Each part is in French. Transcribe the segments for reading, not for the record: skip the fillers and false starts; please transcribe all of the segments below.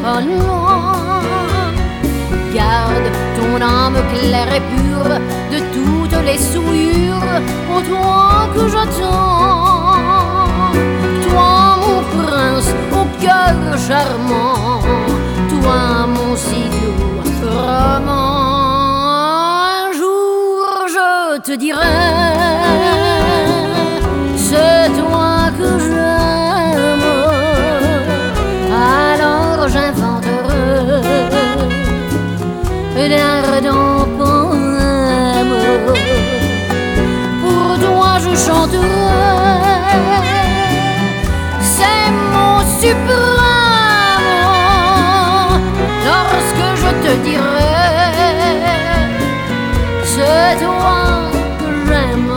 pas loin. Garde ton âme claire et pure de toutes les souillures, ô toi que j'attends. Toi mon prince au cœur charmant, toi mon si doux roman. Un jour je te dirai, c'est toi que j'aime. Alors j'inventerai d'ardents poèmes. Pour toi je chanterai ces mots suprêmes. Lorsque je te dirai, c'est toi que j'aime.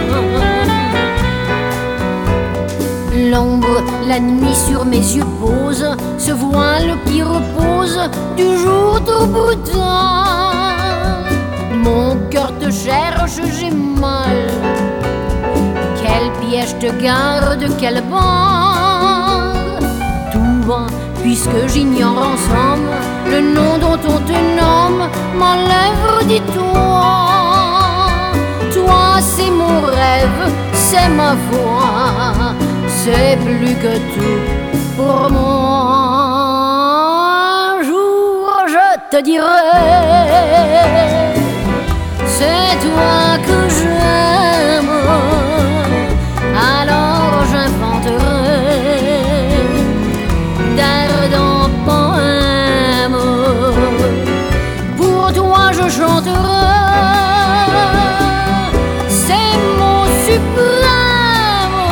L'ombre, la nuit sur mes yeux pose ce voile qui repose du jour trop brutal. Mon cœur te cherche, j'ai mal. Quel piège te garde, quelle barre? Tout va, puisque j'ignore en somme le nom dont on te nomme. Ma lèvre dit toi. Toi c'est mon rêve, c'est ma foi, c'est plus que tout pour moi. Un jour je te dirai, c'est toi que j'aime. Alors j'inventerai d'ardents poèmes. Pour toi je chanterai ces mots suprêmes.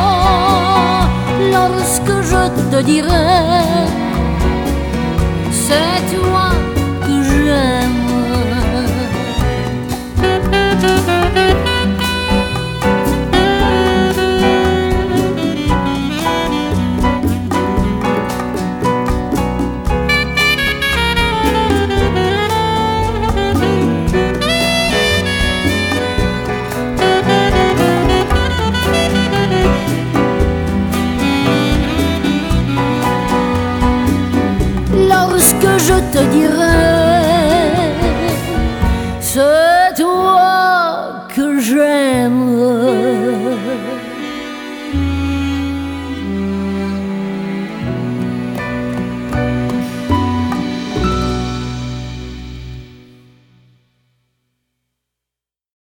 Lorsque je te dirai, c'est toi